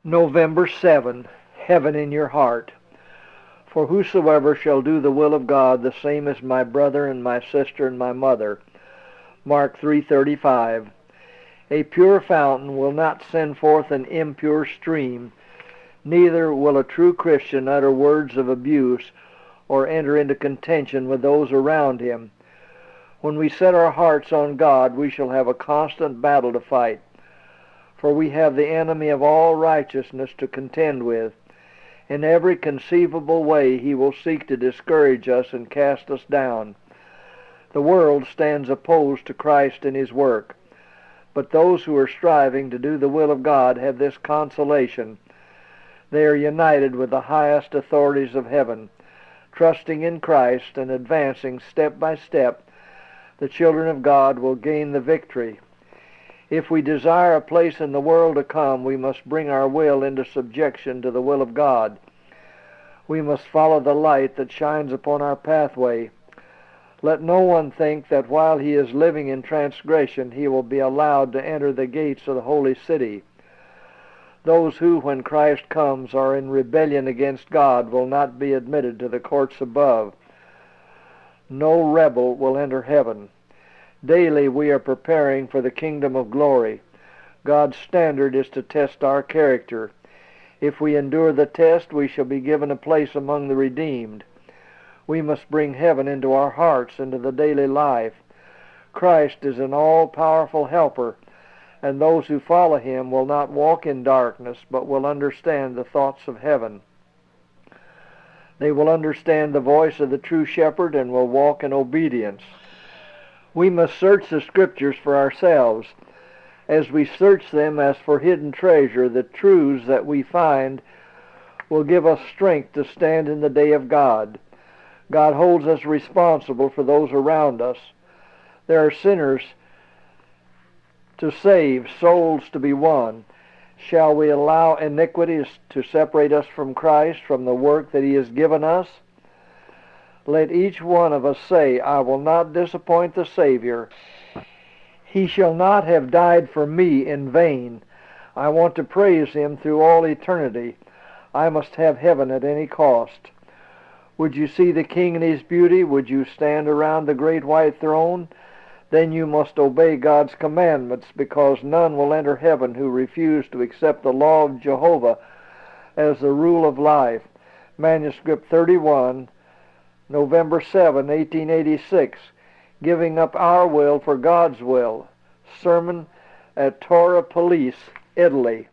November 7. Heaven in your heart. For whosoever shall do the will of God, the same is my brother and my sister and my mother. Mark 3:35. A pure fountain will not send forth an impure stream, neither will a true Christian utter words of abuse or enter into contention with those around him. When we set our hearts on God, we shall have a constant battle to fight, for we have the enemy of all righteousness to contend with. In every conceivable way he will seek to discourage us and cast us down. The world stands opposed to Christ and his work, but those who are striving to do the will of God have this consolation. They are united with the highest authorities of heaven, trusting in Christ and advancing step by step. The children of God will gain the victory. If we desire a place in the world to come, we must bring our will into subjection to the will of God. We must follow the light that shines upon our pathway. Let no one think that while he is living in transgression, he will be allowed to enter the gates of the holy city. Those who, when Christ comes, are in rebellion against God will not be admitted to the courts above. No rebel will enter heaven. Daily we are preparing for the kingdom of glory. God's standard is to test our character. If we endure the test, we shall be given a place among the redeemed. We must bring heaven into our hearts, into the daily life. Christ is an all-powerful helper, and those who follow him will not walk in darkness, but will understand the thoughts of heaven. They will understand the voice of the true shepherd and will walk in obedience. We must search the Scriptures for ourselves. As we search them as for hidden treasure, the truths that we find will give us strength to stand in the day of God. God holds us responsible for those around us. There are sinners to save, souls to be won. Shall we allow iniquities to separate us from Christ, from the work that he has given us? Let each one of us say, I will not disappoint the Savior. He shall not have died for me in vain. I want to praise him through all eternity. I must have heaven at any cost. Would you see the King in his beauty? Would you stand around the great white throne? Then you must obey God's commandments, because none will enter heaven who refuse to accept the law of Jehovah as the rule of life. Manuscript 31, November 7, 1886. Giving up our will for God's will. Sermon at Torre Police, Italy.